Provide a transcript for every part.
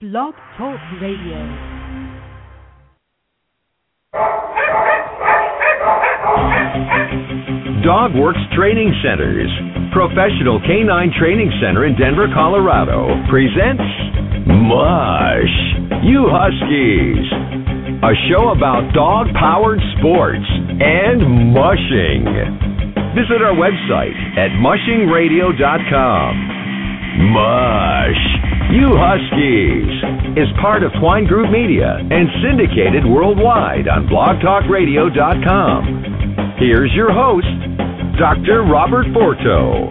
Blog Talk Radio. Dogworks Training Centers, Professional Canine Training Center in Denver, Colorado, presents Mush, You Huskies, a show about dog-powered sports and mushing. Visit our website at mushingradio.com. Mush, You Huskies is part of Twine Group Media and syndicated worldwide on blogtalkradio.com. Here's your host, Dr. Robert Forto.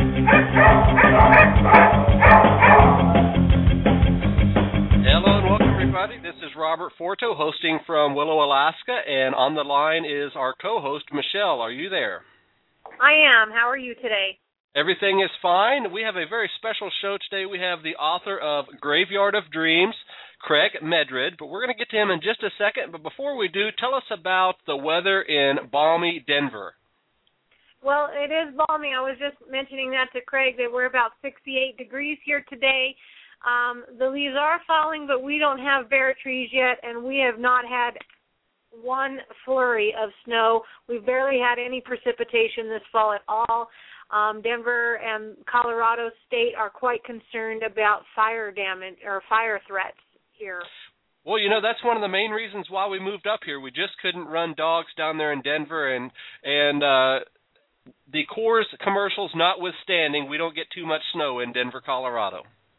Hello and welcome, everybody. This is Robert Forto hosting from Willow, Alaska, and on the line is our co-host, Michelle. Are you there? I am. How are you today? Everything is fine. We have a very special show today. We have the author of Graveyard of Dreams, Craig Medred, but we're going to get to him in just a second. But before we do, tell us about the weather in balmy Denver. Well, it is balmy. I was just mentioning that to Craig, that we're about 68 degrees here today. The leaves are falling, but we don't have bare trees yet, and we have not had one flurry of snow. We've barely had any precipitation this fall at all. Denver and Colorado State are quite concerned about fire damage or fire threats here. Well, you know, that's one of the main reasons why we moved up here. We just couldn't run dogs down there in Denver, and the Coors commercials notwithstanding, we don't get too much snow in Denver, Colorado.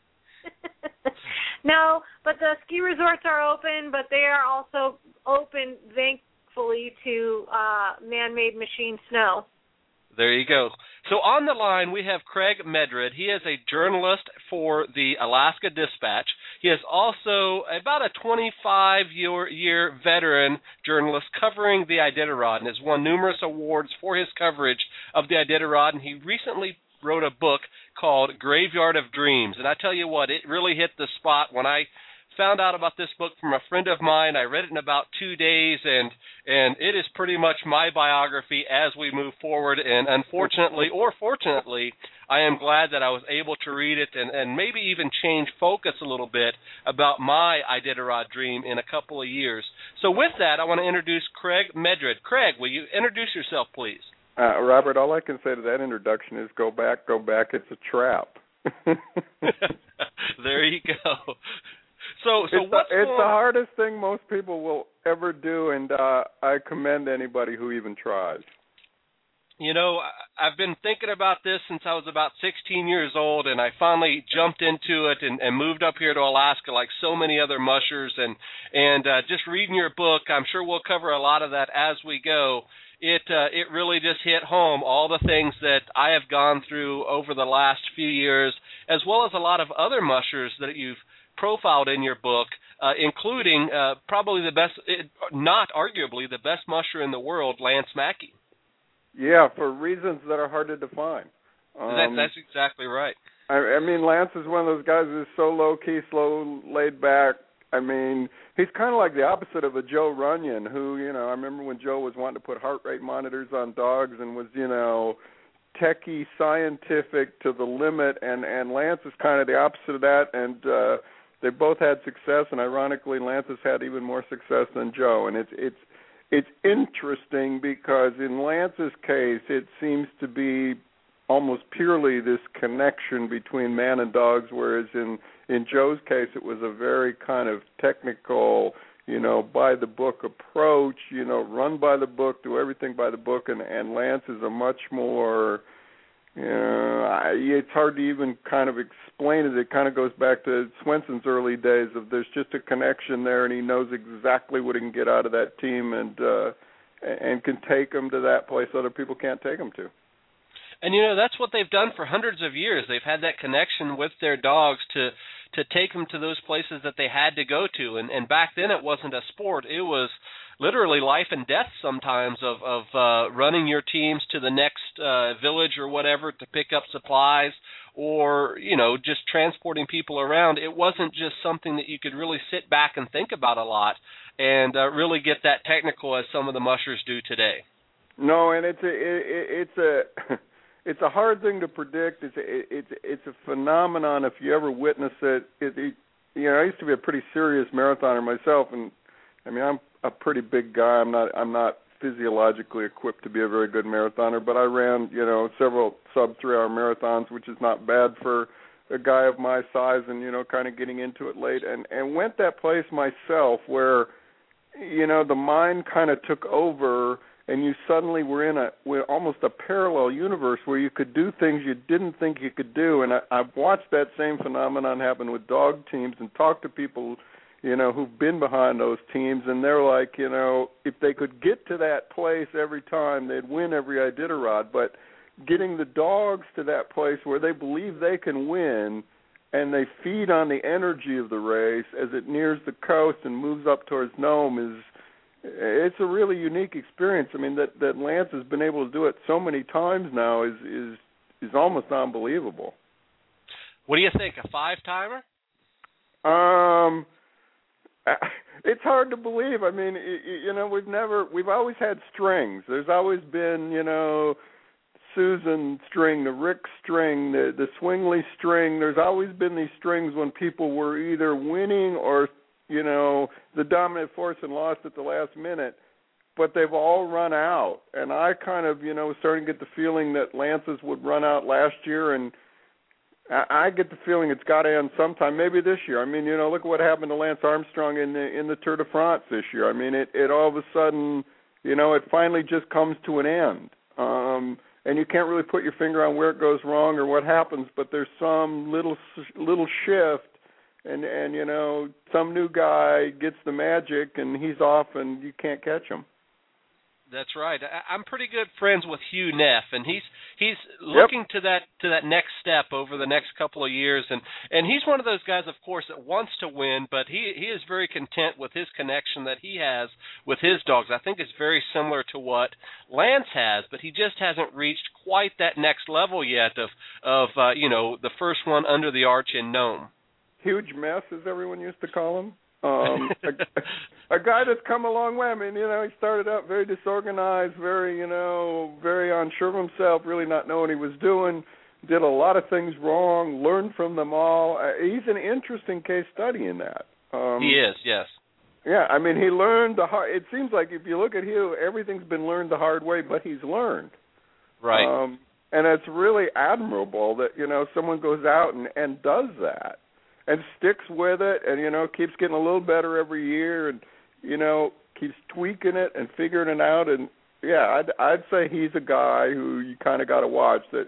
No, but the ski resorts are open, but they are also open, thankfully, to man-made machine snow. There you go. So on the line, we have Craig Medred. He is a journalist for the Alaska Dispatch. He is also about a 25-year veteran journalist covering the Iditarod and has won numerous awards for his coverage of the Iditarod, and he recently wrote a book called Graveyard of Dreams. And I tell you what, it really hit the spot when I found out about this book from a friend of mine. I read it in about 2 days, and it is pretty much my biography as we move forward. And unfortunately, or fortunately, I am glad that I was able to read it and maybe even change focus a little bit about my Iditarod dream in a couple of years. So with that, I want to introduce Craig Medred. Craig, will you introduce yourself, please? Robert, all I can say to that introduction is go back, it's a trap. There you go. So it's the hardest thing most people will ever do, and I commend anybody who even tries. You know, I've been thinking about this since I was about 16 years old, and I finally jumped into it and moved up here to Alaska like so many other mushers. And just reading your book, I'm sure we'll cover a lot of that as we go. It really just hit home, all the things that I have gone through over the last few years, as well as a lot of other mushers that you've profiled in your book, including probably the best, not arguably the best musher in the world, Lance Mackey. Yeah, for reasons that are hard to define. That's exactly right. I mean, Lance is one of those guys who's so low-key, slow, laid back. I mean, he's kind of like the opposite of a Joe Runyon, who, you know, I remember when Joe was wanting to put heart rate monitors on dogs and was, you know, techie, scientific to the limit, and Lance is kind of the opposite of that, and they both had success, and ironically, Lance has had even more success than Joe, and it's interesting because in Lance's case, it seems to be almost purely this connection between man and dogs, whereas in Joe's case, it was a very kind of technical, you know, by-the-book approach, you know, run by the book, do everything by the book, and Lance is a much more, it's hard to even kind of explain it. It kind of goes back to Swenson's early days of there's just a connection there, and he knows exactly what he can get out of that team and can take them to that place other people can't take them to. And, you know, that's what they've done for hundreds of years. They've had that connection with their dogs to take them to those places that they had to go to. And back then it wasn't a sport. It was literally life and death sometimes of running your teams to the next village or whatever to pick up supplies or, you know, just transporting people around. It wasn't just something that you could really sit back and think about a lot and really get that technical as some of the mushers do today. No, and it's a hard thing to predict. It's a phenomenon. If you ever witness it, I used to be a pretty serious marathoner myself, and I mean, I'm a pretty big guy. I'm not physiologically equipped to be a very good marathoner, but I ran, several sub-3-hour marathons, which is not bad for a guy of my size and, kind of getting into it late, and went that place myself where, the mind kind of took over, and you suddenly were almost a parallel universe where you could do things you didn't think you could do. And I've watched that same phenomenon happen with dog teams and talked to people, who've been behind those teams, and they're like, if they could get to that place every time, they'd win every Iditarod. But getting the dogs to that place where they believe they can win, and they feed on the energy of the race as it nears the coast and moves up towards Nome it's a really unique experience. I mean, that Lance has been able to do it so many times now is almost unbelievable. What do you think, a 5-timer? It's hard to believe. I mean, we've always had strings. There's always been, Susan string, the Rick string, the Swingley string. There's always been these strings when people were either winning or, the dominant force and lost at the last minute. But they've all run out. And I kind of, was starting to get the feeling that Lance's would run out last year, and I get the feeling it's got to end sometime, maybe this year. I mean, look at what happened to Lance Armstrong in the Tour de France this year. I mean, it all of a sudden, it finally just comes to an end. And you can't really put your finger on where it goes wrong or what happens, but there's some little shift, and some new guy gets the magic, and he's off, and you can't catch him. That's right. I'm pretty good friends with Hugh Neff, and he's looking to that next step over the next couple of years, and he's one of those guys, of course, that wants to win, but he is very content with his connection that he has with his dogs. I think it's very similar to what Lance has, but he just hasn't reached quite that next level yet of the first one under the arch in Nome. Huge mess, as everyone used to call him. A guy that's come a long way. I mean, he started out very disorganized, very unsure of himself, really not knowing what he was doing, did a lot of things wrong, learned from them all. He's an interesting case study in that. He is, yes. Yeah, I mean, he learned the hard. It seems like if you look at Hugh, everything's been learned the hard way, but he's learned. Right. And it's really admirable that, someone goes out and does that. And sticks with it, and keeps getting a little better every year, and keeps tweaking it and figuring it out. And yeah, I'd say he's a guy who you kind of got to watch. That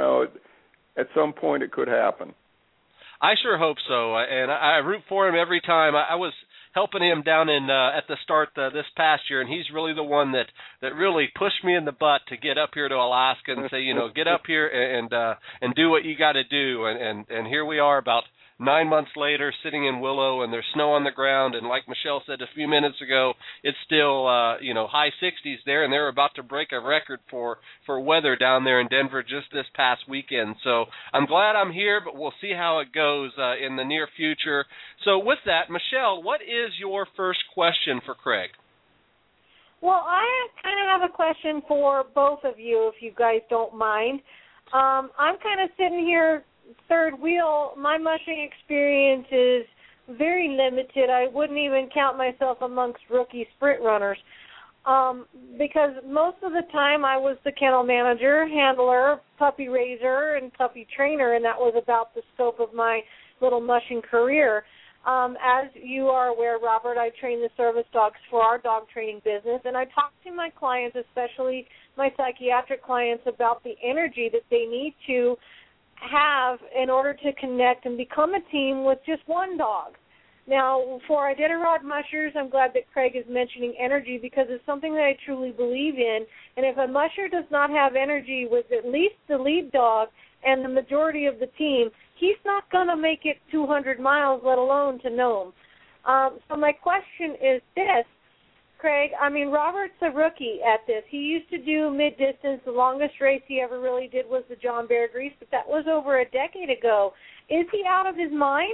at some point it could happen. I sure hope so, and I root for him every time. I was helping him down in at the start this past year, and he's really the one that really pushed me in the butt to get up here to Alaska and say, get up here and do what you got to do. And here we are about 9 months later, sitting in Willow, and there's snow on the ground, and like Michelle said a few minutes ago, it's still high 60s there, and they're about to break a record for weather down there in Denver just this past weekend. So I'm glad I'm here, but we'll see how it goes in the near future. So with that, Michelle, what is your first question for Craig? Well, I kind of have a question for both of you, if you guys don't mind. I'm kind of sitting here third wheel. My mushing experience is very limited. I wouldn't even count myself amongst rookie sprint runners because most of the time I was the kennel manager, handler, puppy raiser, and puppy trainer, and that was about the scope of my little mushing career. As you are aware, Robert, I train the service dogs for our dog training business, and I talk to my clients, especially my psychiatric clients, about the energy that they need to have in order to connect and become a team with just one dog. Now, for Iditarod mushers, I'm glad that Craig is mentioning energy because it's something that I truly believe in. And if a musher does not have energy with at least the lead dog and the majority of the team, he's not going to make it 200 miles, let alone to Nome. So my question is this, Craig. I mean, Robert's a rookie at this. He used to do mid-distance. The longest race he ever really did was the John Baird Race, but that was over a decade ago. Is he out of his mind?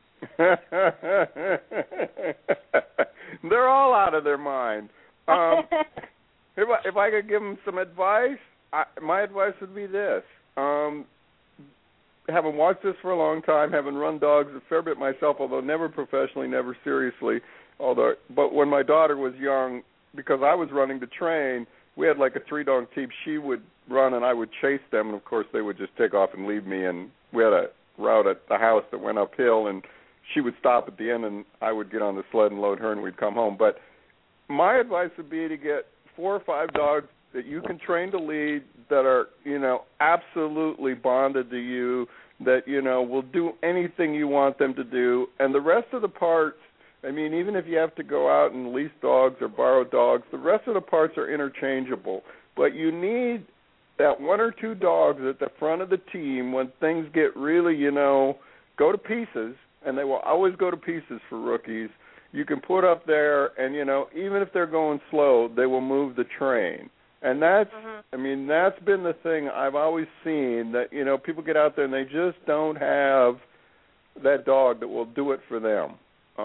They're all out of their mind. If I could give them some advice, my advice would be this. having watched this for a long time, having run dogs a fair bit myself, although never professionally, never seriously. But when my daughter was young, because I was running to train, we had like a 3-dog team. She would run and I would chase them, and of course they would just take off and leave me. And we had a route at the house that went uphill, and she would stop at the end, and I would get on the sled and load her, and we'd come home. But my advice would be to get 4 or 5 dogs that you can train to lead, that are, absolutely bonded to you, that, will do anything you want them to do. And the rest of the parts, even if you have to go out and lease dogs or borrow dogs, the rest of the parts are interchangeable. But you need that 1 or 2 dogs at the front of the team when things get really, go to pieces, and they will always go to pieces for rookies. You can put up there, and, even if they're going slow, they will move the train. And that's, that's been the thing I've always seen, that, people get out there and they just don't have that dog that will do it for them.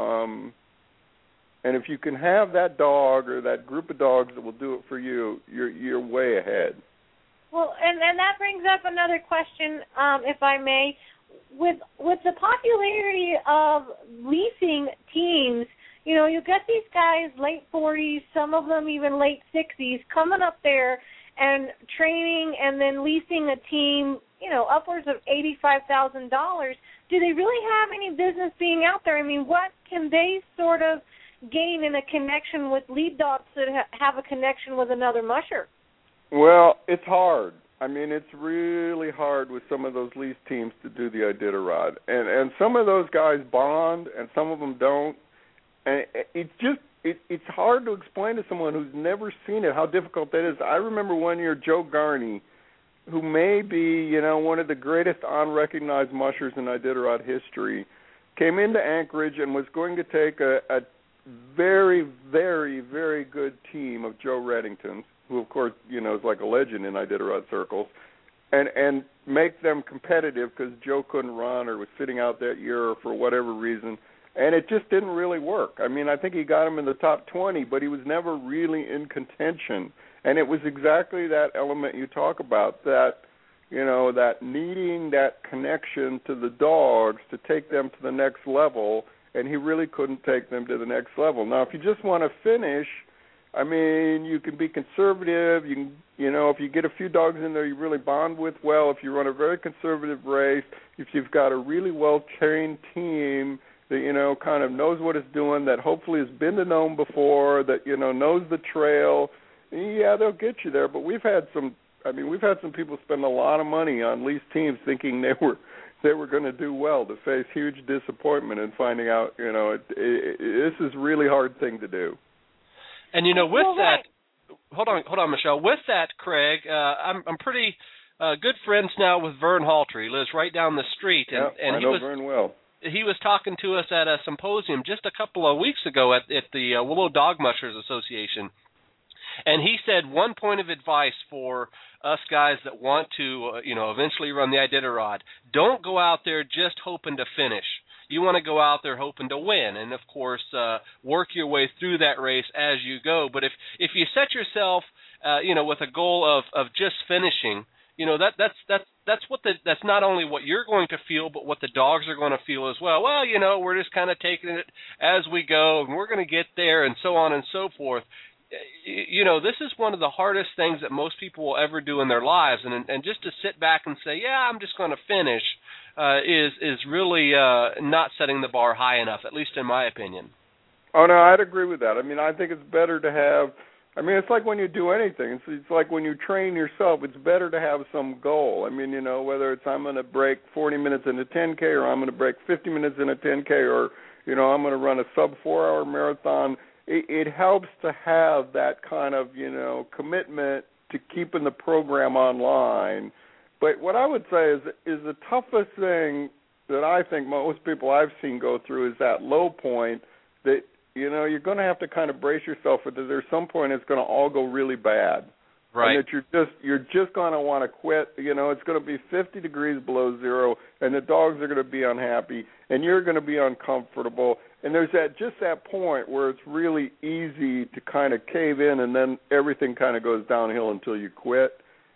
And if you can have that dog or that group of dogs that will do it for you, you're way ahead. Well, and that brings up another question, if I may. With the popularity of leasing teams, you get these guys late 40s, some of them even late 60s, coming up there and training and then leasing a team, upwards of $85,000. Do they really have any business being out there? What can they sort of gain in a connection with lead dogs that have a connection with another musher? Well, it's hard. It's really hard with some of those lease teams to do the Iditarod. And some of those guys bond and some of them don't. And it's hard to explain to someone who's never seen it how difficult that is. I remember one year Joe Garney, who may be, one of the greatest unrecognized mushers in Iditarod history, came into Anchorage and was going to take a very, very, very good team of Joe Reddingtons, who, of course, is like a legend in Iditarod circles, and make them competitive because Joe couldn't run or was sitting out that year for whatever reason. And it just didn't really work. I think he got him in the top 20, but he was never really in contention. And it was exactly that element you talk about, that, that needing that connection to the dogs to take them to the next level, and he really couldn't take them to the next level. Now, if you just want to finish, you can be conservative. You can, if you get a few dogs in there you really bond with well, if you run a very conservative race, if you've got a really well-trained team that, kind of knows what it's doing, that hopefully has been to Nome before, that, knows the trail, yeah, they'll get you there. But we've had some people spend a lot of money on lease teams thinking they were going to do well, to face huge disappointment and finding out, this is a really hard thing to do. And, with that, hold on, Michelle. With that, Craig, I'm pretty good friends now with Vern Halter. He lives right down the street. And I know Vern well. He was talking to us at a symposium just a couple of weeks ago at the Willow Dog Mushers Association. And he said one point of advice for us guys that want to, eventually run the Iditarod, don't go out there just hoping to finish. You want to go out there hoping to win, and of course, work your way through that race as you go. But if you set yourself, with a goal of just finishing, that's not only what you're going to feel, but what the dogs are going to feel as well. Well, we're just kind of taking it as we go, and we're going to get there, and so on and so forth. This is one of the hardest things that most people will ever do in their lives, and just to sit back and say, yeah, I'm just going to finish, is really not setting the bar high enough, at least in my opinion. Oh, no, I'd agree with that. I think it's better to have, it's like when you do anything. It's like when you train yourself, it's better to have some goal. Whether it's I'm going to break 40 minutes in a 10K, or I'm going to break 50 minutes in a 10K, or, I'm going to run a sub-4-hour marathon. It helps to have that kind of, commitment to keeping the program online. But what I would say is the toughest thing that I think most people I've seen go through is that low point that, you're going to have to kind of brace yourself for that there's some point it's going to all go really bad. Right. And that you're just going to want to quit. It's going to be 50 degrees below zero, and the dogs are going to be unhappy, and you're going to be uncomfortable. And there's that point where it's really easy to kind of cave in, and then everything kind of goes downhill until you quit.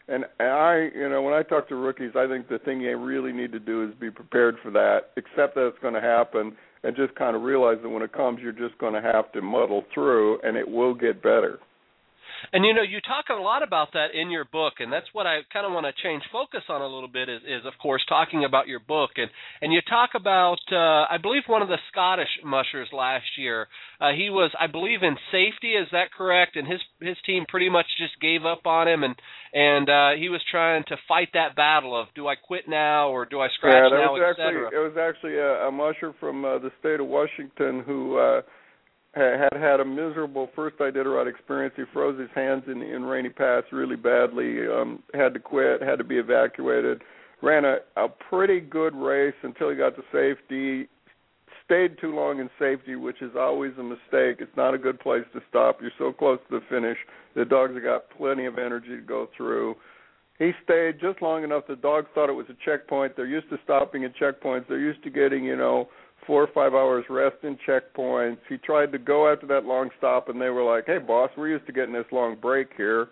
And I, when I talk to rookies, I think the thing you really need to do is be prepared for that, accept that it's going to happen, and just kind of realize that when it comes, you're just going to have to muddle through, and it will get better. And, you talk a lot about that in your book, and that's what I kind of want to change focus on a little bit is of course, talking about your book. And you talk about, I believe, one of the Scottish mushers last year. He was, I believe, in safety. Is that correct? And his team pretty much just gave up on him, and he was trying to fight that battle of, do I quit now or do I scratch now, et cetera. It was actually a musher from the state of Washington who had a miserable first Iditarod experience. He froze his hands in Rainy Pass really badly, had to quit, had to be evacuated, ran a pretty good race until he got to safety, stayed too long in safety, which is always a mistake. It's not a good place to stop. You're so close to the finish. The dogs have got plenty of energy to go through. He stayed just long enough. The dogs thought it was a checkpoint. They're used to stopping at checkpoints. They're used to getting, 4 or 5 hours rest in checkpoints. He tried to go after that long stop, and they were like, hey, boss, we're used to getting this long break here.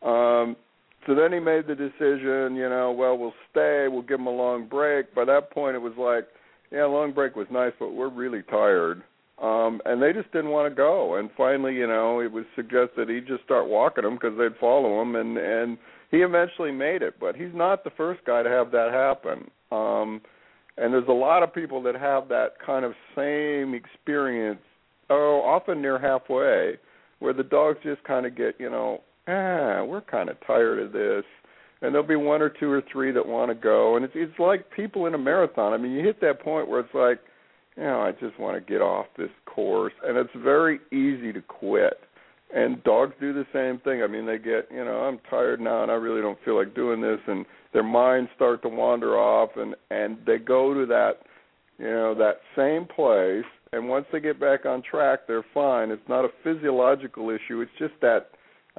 So then he made the decision, we'll stay, we'll give him a long break. By that point, it was like, yeah, long break was nice, but we're really tired. And they just didn't want to go. And finally, it was suggested he just start walking them because they'd follow him, and he eventually made it. But he's not the first guy to have that happen. And there's a lot of people that have that kind of same experience, often near halfway, where the dogs just kind of get, we're kind of tired of this. And there'll be 1 or 2 or 3 that want to go. And it's like people in a marathon. I mean, you hit that point where it's like, I just want to get off this course. And it's very easy to quit. And dogs do the same thing. I mean, they get, I'm tired now and I really don't feel like doing this. And their minds start to wander off, and they go to that, that same place. And once they get back on track, they're fine. It's not a physiological issue. It's just that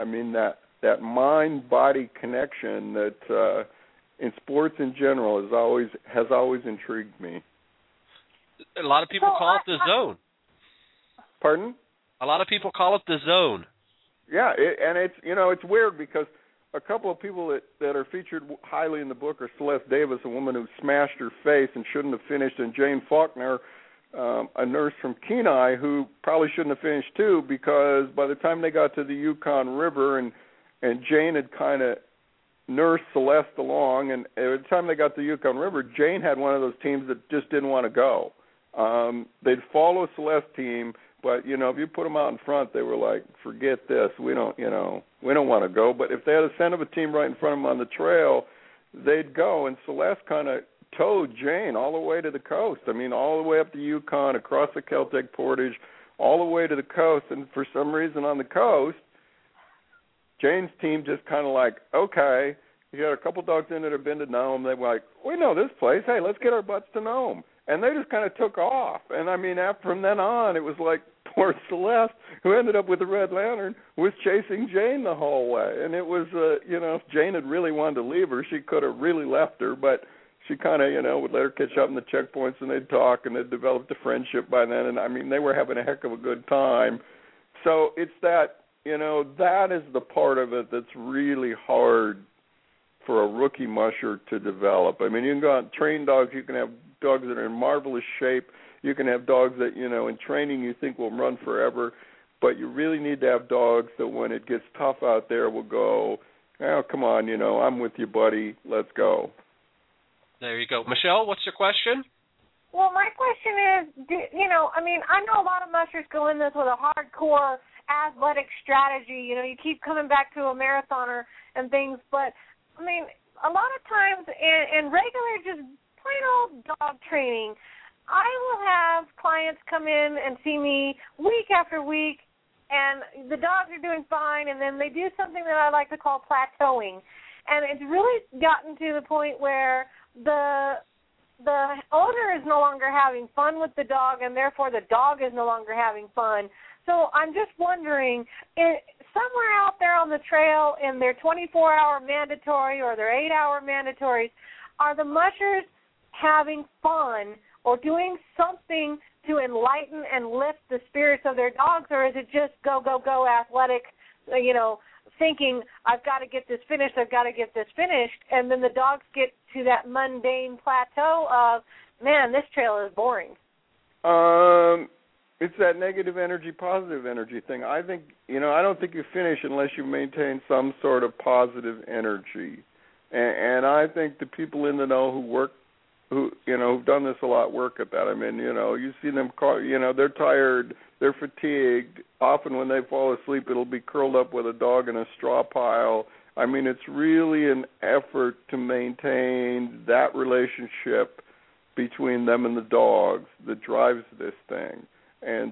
mind-body connection that in sports in general has always intrigued me. A lot of people call it the zone. Pardon? A lot of people call it the zone. Yeah, it's weird because a couple of people that are featured highly in the book are Celeste Davis, a woman who smashed her face and shouldn't have finished, and Jane Faulkner, a nurse from Kenai, who probably shouldn't have finished too, because by the time they got to the Yukon River and Jane had kind of nursed Celeste along, and by the time they got to the Yukon River, Jane had one of those teams that just didn't want to go. They'd follow Celeste's team, but, if you put them out in front, they were like, forget this. We don't want to go. But if they had a scent of a team right in front of them on the trail, they'd go. And Celeste kind of towed Jane all the way to the coast. I mean, all the way up the Yukon, across the Celtic Portage, all the way to the coast. And for some reason on the coast, Jane's team just kind of like, okay. You had a couple dogs in that had been to Nome. They were like, we know this place. Hey, let's get our butts to Nome. And they just kind of took off. And, I mean, from then on, it was like poor Celeste, who ended up with the Red Lantern, was chasing Jane the whole way. And it was, if Jane had really wanted to leave her, she could have really left her. But she kind of, would let her catch up in the checkpoints, and they'd talk, and they'd developed a friendship by then. And, I mean, they were having a heck of a good time. So it's that, that is the part of it that's really hard for a rookie musher to develop. I mean, you can go out and train dogs. You can have dogs that are in marvelous shape. You can have dogs that, in training you think will run forever. But you really need to have dogs that when it gets tough out there will go, oh, come on, I'm with you, buddy. Let's go. There you go. Michelle, what's your question? Well, my question is, I know a lot of mushers go in this with a hardcore athletic strategy. You keep coming back to a marathoner and things, but I mean, a lot of times in regular just plain old dog training, I will have clients come in and see me week after week, and the dogs are doing fine, and then they do something that I like to call plateauing. And it's really gotten to the point where the owner is no longer having fun with the dog, and therefore the dog is no longer having fun. So I'm just wondering, somewhere out there on the trail in their 24-hour mandatory or their 8-hour mandatories, are the mushers having fun or doing something to enlighten and lift the spirits of their dogs, or is it just go, go, go, athletic, thinking, I've got to get this finished, and then the dogs get to that mundane plateau of, man, this trail is boring. It's that negative energy, positive energy thing. I think, I don't think you finish unless you maintain some sort of positive energy. And I think the people in the know who've done this a lot work at that. I mean, you see them, they're tired, they're fatigued. Often when they fall asleep, it'll be curled up with a dog in a straw pile. I mean, it's really an effort to maintain that relationship between them and the dogs that drives this thing. And,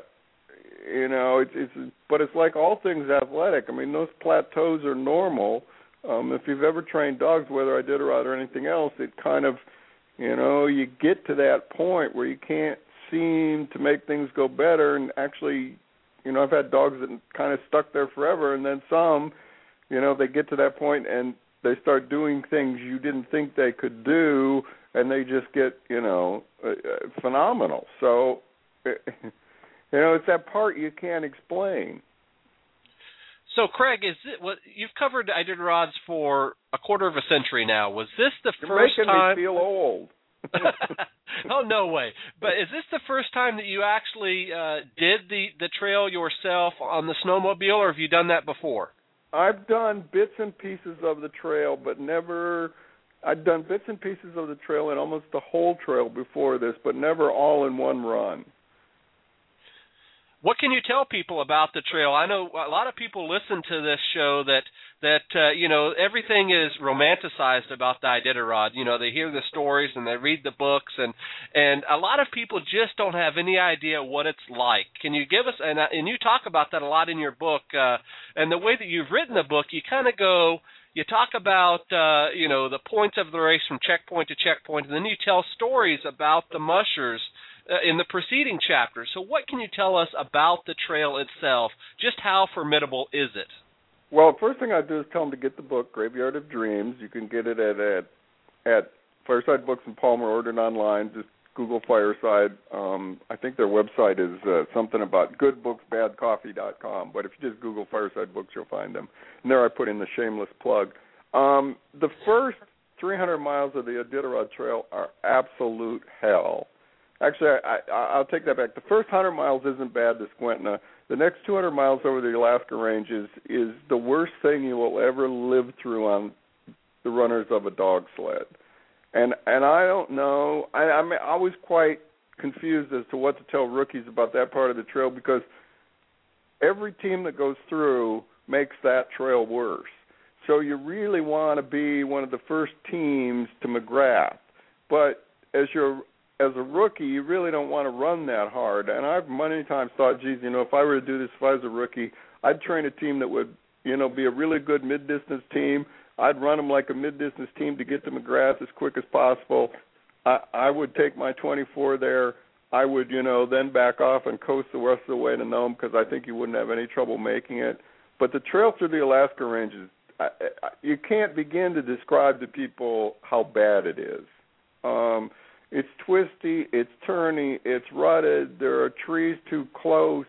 but it's like all things athletic. I mean, those plateaus are normal. If you've ever trained dogs, whether Iditarod or anything else, it kind of, you get to that point where you can't seem to make things go better. And actually, I've had dogs that kind of stuck there forever, and then some, they get to that point and they start doing things you didn't think they could do, and they just get, phenomenal. So, it's that part you can't explain. So, Craig, you've covered Iditarods for a quarter of a century now. Was this the first time? You're making me feel old. Oh, no way. But is this the first time that you actually did the trail yourself on the snowmobile, or have you done that before? I've done bits and pieces of the trail, but never. I've done bits and pieces of the trail and almost the whole trail before this, but never all in one run. What can you tell people about the trail? I know a lot of people listen to this show that everything is romanticized about the Iditarod. They hear the stories and they read the books, and a lot of people just don't have any idea what it's like. Can you give us, and you talk about that a lot in your book, and the way that you've written the book, you kind of go, you talk about, the points of the race from checkpoint to checkpoint, and then you tell stories about the mushers in the preceding chapters. So what can you tell us about the trail itself? Just how formidable is it? Well, the first thing I do is tell them to get the book, Graveyard of Dreams. You can get it at Fireside Books in Palmer, ordered online. Just Google Fireside. I think their website is something about goodbooksbadcoffee.com, but if you just Google Fireside Books, you'll find them. And there I put in the shameless plug. The first 300 miles of the Iditarod Trail are absolute hell. Actually, I'll take that back. The first 100 miles isn't bad to Skwentna. The next 200 miles over the Alaska Ranges is the worst thing you will ever live through on the runners of a dog sled. And I don't know. I'm always quite confused as to what to tell rookies about that part of the trail, because every team that goes through makes that trail worse. So you really want to be one of the first teams to McGrath. But as a rookie, you really don't want to run that hard. And I've many times thought, geez, if I were to do this, if I was a rookie, I'd train a team that would, be a really good mid-distance team. I'd run them like a mid-distance team to get to McGrath as quick as possible. I would take my 24 there. I would, then back off and coast the rest of the way to Nome, because I think you wouldn't have any trouble making it. But the trail through the Alaska Ranges, you can't begin to describe to people how bad it is. It's twisty, it's turny, it's rutted, there are trees too close.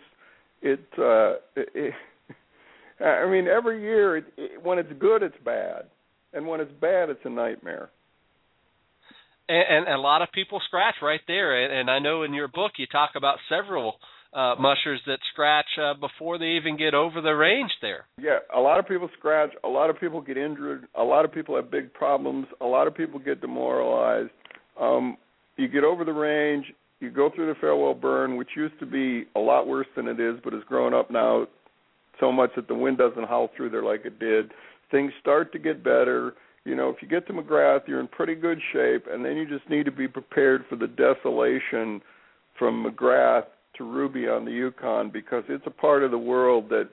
Every year, when it's good, it's bad. And when it's bad, it's a nightmare. And a lot of people scratch right there. And I know in your book you talk about several mushers that scratch before they even get over the range there. Yeah, a lot of people scratch. A lot of people get injured. A lot of people have big problems. A lot of people get demoralized. You get over the range, you go through the Farewell Burn, which used to be a lot worse than it is, but has grown up now so much that the wind doesn't howl through there like it did. Things start to get better. If you get to McGrath, you're in pretty good shape, and then you just need to be prepared for the desolation from McGrath to Ruby on the Yukon, because it's a part of the world that,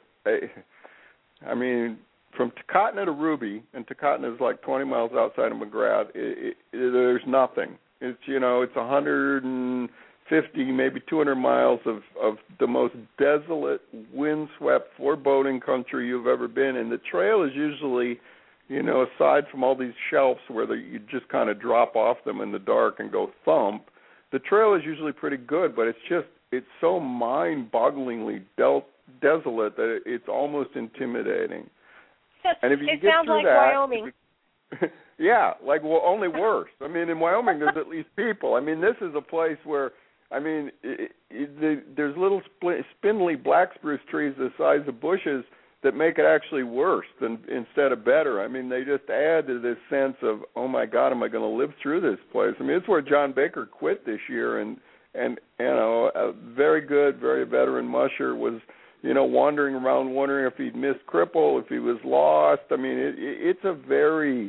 from Takotna to Ruby, and Takotna is like 20 miles outside of McGrath, there's nothing. It's, it's 150, maybe 200 miles of the most desolate, windswept, foreboding country you've ever been in. The trail is usually, aside from all these shelves where you just kind of drop off them in the dark and go thump, the trail is usually pretty good, but it's so mind-bogglingly desolate that it's almost intimidating. And if you it get sounds through like that, Wyoming. yeah, like, well, only worse. I mean, in Wyoming, there's at least people. I mean, this is a place where, I mean, there's little spindly black spruce trees the size of bushes that make it actually worse than instead of better. I mean, they just add to this sense of, oh my God, am I going to live through this place? I mean, it's where John Baker quit this year, and you know, a very good, very veteran musher was, you know, wandering around wondering if he'd missed cripple, if he was lost. I mean, it's a very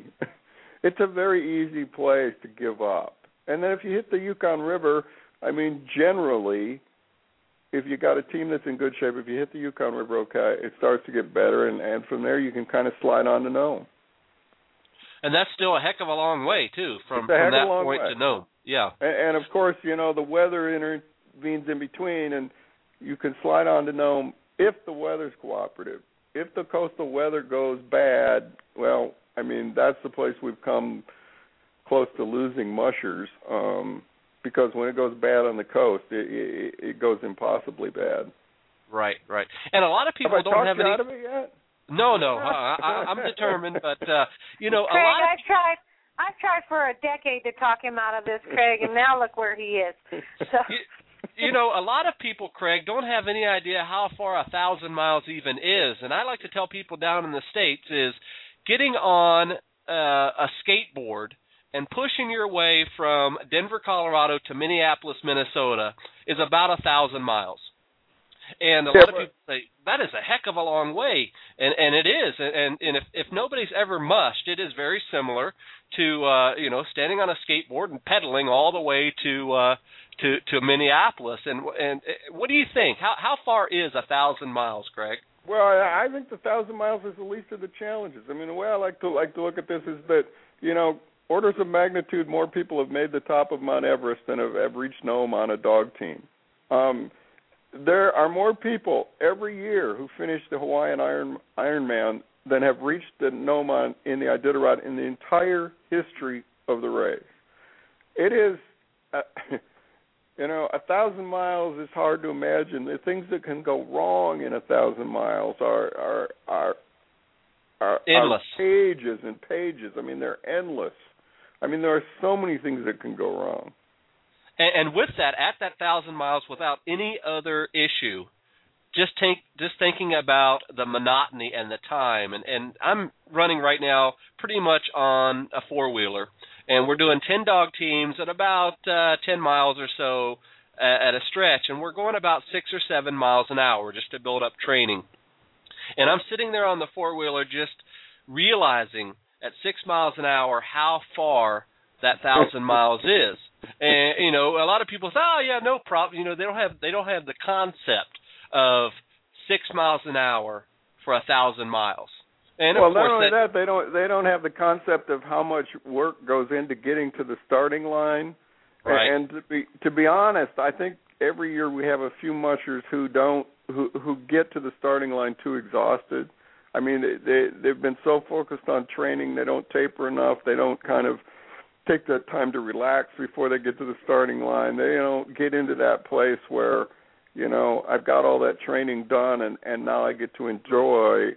easy place to give up. And then if you hit the Yukon River, I mean, generally, if you got a team that's in good shape, if you hit the Yukon River, okay, it starts to get better, and from there you can kind of slide on to Nome. And that's still a heck of a long way, too, from that point to Nome. Yeah. And of course, you know, the weather intervenes in between, and you can slide on to Nome if the weather's cooperative. If the coastal weather goes bad, well, I mean, that's the place we've come close to losing mushers, because when it goes bad on the coast, it goes impossibly bad. Right. And a lot of people don't have any. Have I talked you out of it yet? No. I'm determined, but you know, Craig, a lot of I've tried for a decade to talk him out of this, Craig, and now look where he is. So. You know, a lot of people, Craig, don't have any idea how far 1,000 miles even is, and I like to tell people down in the States is getting on a skateboard and pushing your way from Denver, Colorado to Minneapolis, Minnesota is about 1,000 miles. And a lot of people say, that is a heck of a long way, and it is. And if nobody's ever mushed, it is very similar to, you know, standing on a skateboard and pedaling all the way to Minneapolis. And what do you think? How far is 1,000 miles, Craig? Well, I think the 1,000 miles is the least of the challenges. I mean, the way I like to look at this is that, you know, orders of magnitude more people have made the top of Mount Everest than have reached Nome on a dog team. There are more people every year who finish the Hawaiian Ironman than have reached the Nome in the Iditarod in the entire history of the race. It is, you know, 1,000 miles is hard to imagine. The things that can go wrong in 1,000 miles are endless. Pages and pages. I mean, they're endless. I mean, there are so many things that can go wrong. And with that, at that 1,000 miles, without any other issue, just thinking about the monotony and the time. And I'm running right now pretty much on a four-wheeler, and we're doing 10 dog teams at about 10 miles or so at a stretch, and we're going about 6 or 7 miles an hour just to build up training. And I'm sitting there on the four-wheeler just realizing at 6 miles an hour how far that 1,000 miles is. And you know, a lot of people say, "Oh yeah, no problem." You know, they don't have the concept of 6 miles an hour for 1,000 miles. And well, of course, not only that, they don't have the concept of how much work goes into getting to the starting line. Right. And to be honest, I think every year we have a few mushers who get to the starting line too exhausted. I mean, they've been so focused on training, they don't taper enough. They don't kind of take that time to relax before they get to the starting line. They don't get into that place where, you know, I've got all that training done and now I get to enjoy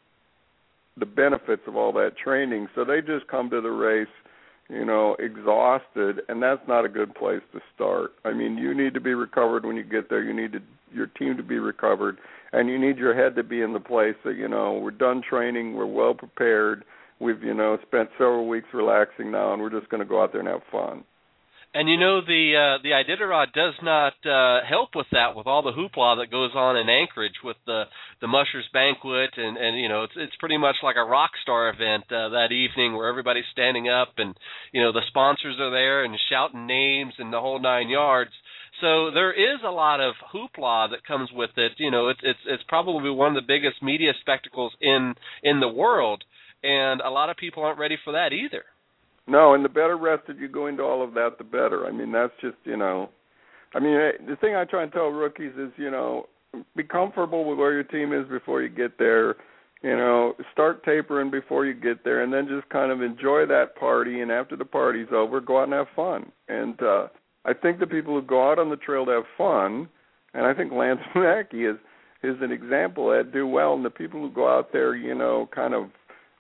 the benefits of all that training. So they just come to the race, you know, exhausted, and that's not a good place to start. I mean, you need to be recovered when you get there. You need your team to be recovered, and you need your head to be in the place that, you know, we're done training, we're well prepared, we've, you know, spent several weeks relaxing now, and we're just going to go out there and have fun. And you know, the Iditarod does not help with that, with all the hoopla that goes on in Anchorage with the Mushers Banquet, and you know, it's pretty much like a rock star event that evening where everybody's standing up and, you know, the sponsors are there and shouting names and the whole 9 yards. So there is a lot of hoopla that comes with it. You know, it's probably one of the biggest media spectacles in the world, and a lot of people aren't ready for that either. No, and the better rested you go into all of that, the better. I mean, that's just, you know, I mean, the thing I try and tell rookies is, you know, be comfortable with where your team is before you get there. You know, start tapering before you get there, and then just kind of enjoy that party, and after the party's over, go out and have fun. And I think the people who go out on the trail to have fun, and I think Lance Mackey is an example that do well, and the people who go out there, you know, kind of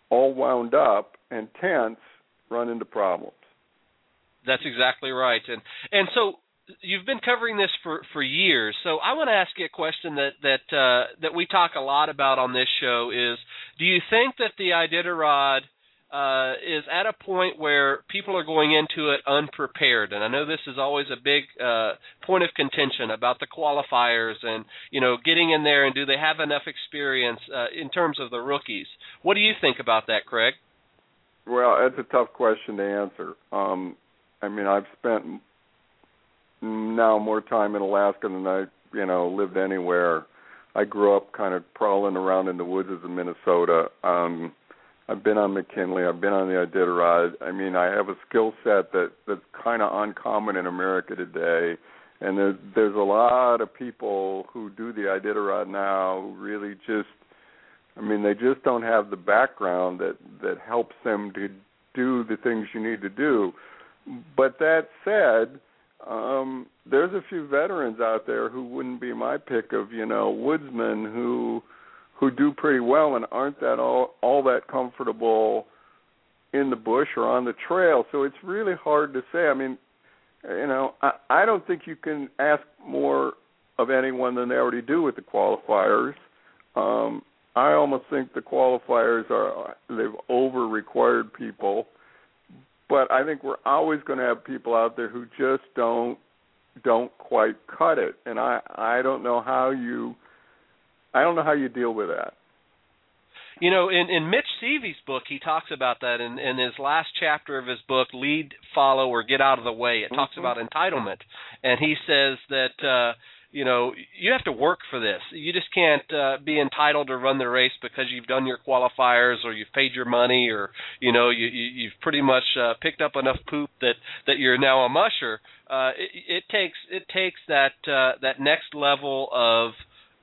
all wound up and tense run into problems. That's exactly right. And so you've been covering this for years. So I want to ask you a question that we talk a lot about on this show is, do you think that the Iditarod is at a point where people are going into it unprepared? And I know this is always a big point of contention about the qualifiers and, getting in there, and do they have enough experience in terms of the rookies? What do you think about that, Craig? Well, it's a tough question to answer. I've spent now more time in Alaska than I, lived anywhere. I grew up kind of prowling around in the woods in Minnesota. I've been on McKinley. I've been on the Iditarod. I have a skill set that's kind of uncommon in America today. And there's a lot of people who do the Iditarod now who really they just don't have the background that helps them to do the things you need to do. But that said, there's a few veterans out there who wouldn't be my pick of, woodsmen who do pretty well and aren't that all that comfortable in the bush or on the trail. So it's really hard to say. I don't think you can ask more of anyone than they already do with the qualifiers. I almost think the qualifiers they've over-required people. But I think we're always going to have people out there who just don't quite cut it, and I don't know how you deal with that. In Mitch Seavey's book, he talks about that in his last chapter of his book, Lead, Follow, or Get Out of the Way. It talks about entitlement, and he says that you have to work for this. You just can't be entitled to run the race because you've done your qualifiers or you've paid your money or you've pretty much picked up enough poop that you're now a musher. It takes that next level of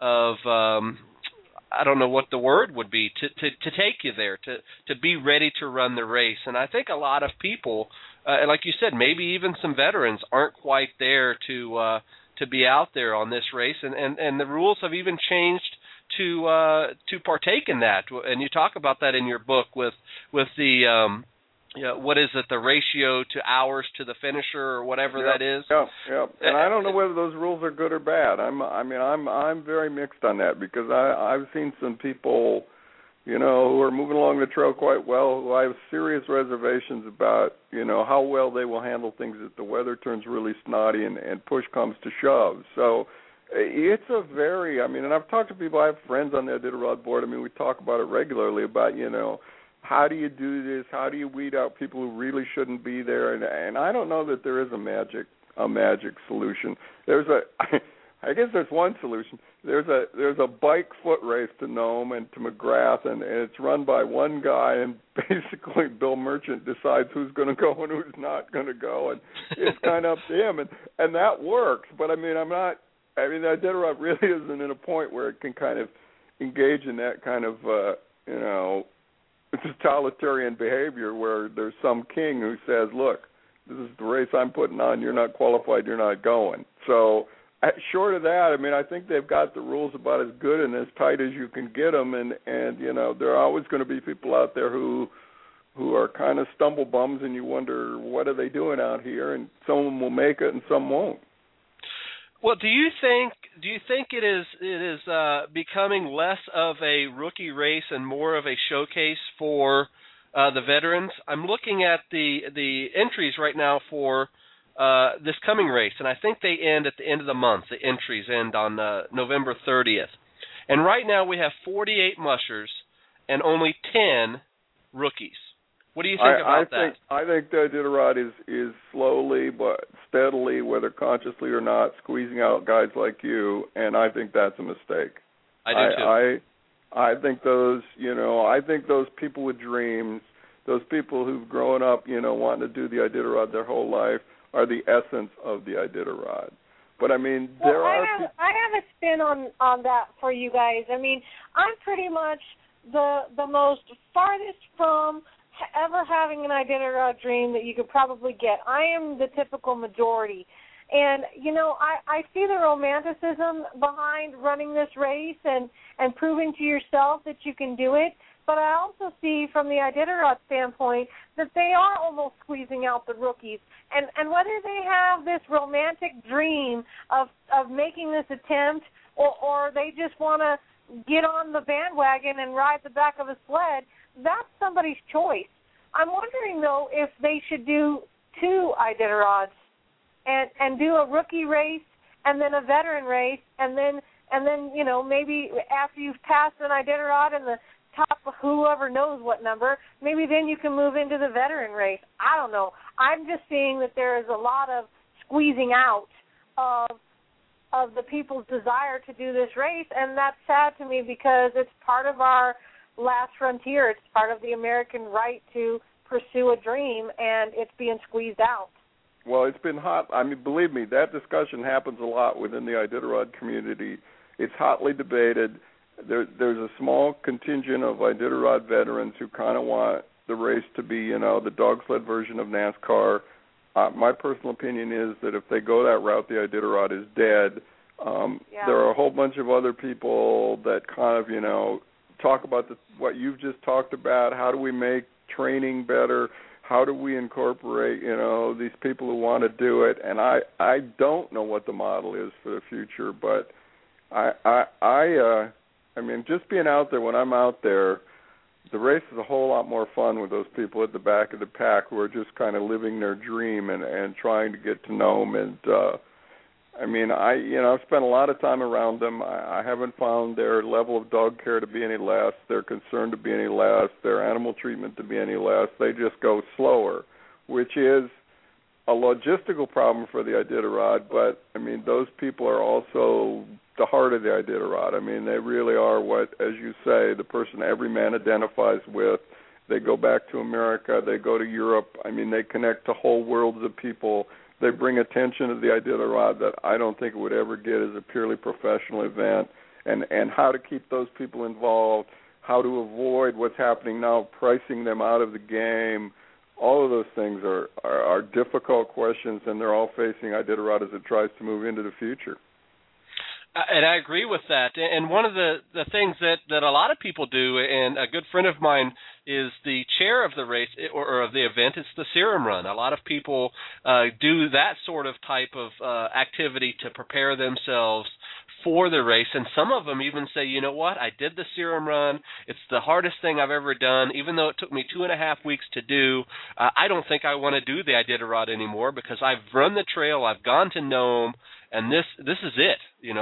I don't know what the word would be to take you there, to be ready to run the race. And I think a lot of people, like you said, maybe even some veterans aren't quite there to be out there on this race, and the rules have even changed to partake in that. And you talk about that in your book with the what is it, the ratio to hours to the finisher or whatever that is. Yeah. And I don't know whether those rules are good or bad. I'm very mixed on that because I've seen some people, who are moving along the trail quite well, who I have serious reservations about, how well they will handle things if the weather turns really snotty and push comes to shove. So it's and I've talked to people, I have friends on the Iditarod board, we talk about it regularly about, how do you do this? How do you weed out people who really shouldn't be there? And I don't know that there is a magic solution. I guess there's one solution. There's a bike foot race to Nome and to McGrath, and it's run by one guy, and basically Bill Merchant decides who's going to go and who's not going to go, and it's kind of up to him, and that works. But the Iditarod really isn't in a point where it can kind of engage in that kind of totalitarian behavior where there's some king who says, look, this is the race I'm putting on, you're not qualified, you're not going. So short of that, I think they've got the rules about as good and as tight as you can get them, and there are always going to be people out there who are kind of stumble bums, and you wonder, what are they doing out here? And some of them will make it and some won't. Well, do you think it is becoming less of a rookie race and more of a showcase for the veterans? I'm looking at the entries right now for this coming race, and I think they end at the end of the month. The entries end on November 30th. And right now we have 48 mushers and only 10 rookies. What do you think about that? I think the Iditarod is slowly but steadily, whether consciously or not, squeezing out guys like you, and I think that's a mistake. I do too. I think those people with dreams, those people who've grown up, wanting to do the Iditarod their whole life, are the essence of the Iditarod. But I have a spin on that for you guys. I'm pretty much the most farthest from ever having an Iditarod dream that you could probably get. I am the typical majority. And, I see the romanticism behind running this race and proving to yourself that you can do it. But I also see from the Iditarod standpoint that they are almost squeezing out the rookies. And whether they have this romantic dream of making this attempt or they just want to get on the bandwagon and ride the back of a sled, that's somebody's choice. I'm wondering, though, if they should do 2 Iditarods and do a rookie race and then a veteran race and then maybe after you've passed an Iditarod and the top of whoever knows what number, maybe then you can move into the veteran race. I don't know. I'm just seeing that there is a lot of squeezing out of the people's desire to do this race, and that's sad to me because it's part of our last frontier. It's part of the American right to pursue a dream, and it's being squeezed out. Well, it's been hot. I mean, believe me, that discussion happens a lot within the Iditarod community. It's hotly debated. There's a small contingent of Iditarod veterans who kind of want the race to be, the dog sled version of NASCAR. My personal opinion is that if they go that route, the Iditarod is dead. There are a whole bunch of other people that kind of, talk about what you've just talked about. How do we make training better? How do we incorporate, these people who want to do it? And I don't know what the model is for the future, but I mean, just being out there, when I'm out there, the race is a whole lot more fun with those people at the back of the pack who are just kind of living their dream and trying to get to know them. And, I've spent a lot of time around them. I haven't found their level of dog care to be any less, their concern to be any less, their animal treatment to be any less. They just go slower, which is a logistical problem for the Iditarod, but, those people are also the heart of the Iditarod. They really are what, as you say, the person every man identifies with. They go back to America. They go to Europe. They connect to whole worlds of people. They bring attention to the Iditarod that I don't think it would ever get as a purely professional event. And how to keep those people involved, how to avoid what's happening now, pricing them out of the game. All of those things are difficult questions, and they're all facing Iditarod as it tries to move into the future. And I agree with that. And one of the things that a lot of people do, and a good friend of mine is the chair of the race or of the event, it's the serum run. A lot of people do that sort of type of activity to prepare themselves for the race, and some of them even say, you know what, I did the serum run. It's the hardest thing I've ever done. Even though it took me 2.5 weeks to do, I don't think I want to do the Iditarod anymore because I've run the trail, I've gone to Nome, and this is it.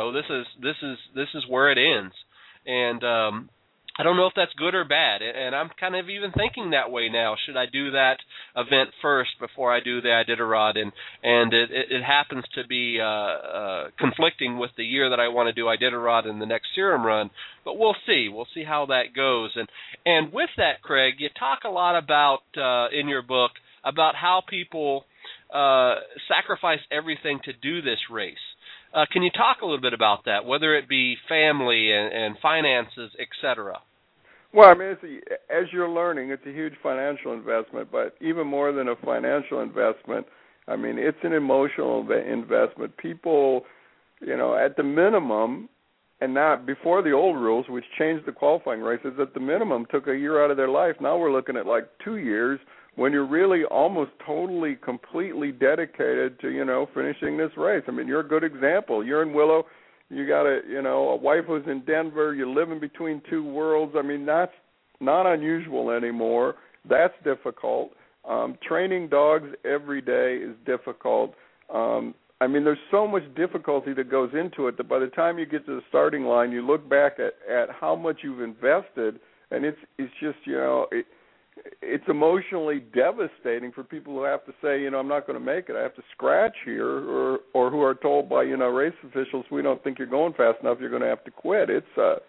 This is where it ends. And I don't know if that's good or bad, and I'm kind of even thinking that way now. Should I do that event first before I do the Iditarod? And it happens to be conflicting with the year that I want to do Iditarod and the next serum run, but we'll see. We'll see how that goes. And with that, Craig, you talk a lot about in your book about how people sacrifice everything to do this race. Can you talk a little bit about that, whether it be family and finances, et cetera? Well, as you're learning, it's a huge financial investment, but even more than a financial investment, it's an emotional investment. People, at the minimum, and not before the old rules, which changed the qualifying races, at the minimum took a year out of their life. Now we're looking at like 2 years when you're really almost totally, completely dedicated to, finishing this race. You're a good example. You're in Willow. You got a wife who's in Denver. You're living between two worlds. That's not unusual anymore. That's difficult. Training dogs every day is difficult. There's so much difficulty that goes into it that by the time you get to the starting line, you look back at how much you've invested, and it's just, it's emotionally devastating for people who have to say, I'm not going to make it. I have to scratch here, or who are told by, race officials, we don't think you're going fast enough, you're going to have to quit. It's,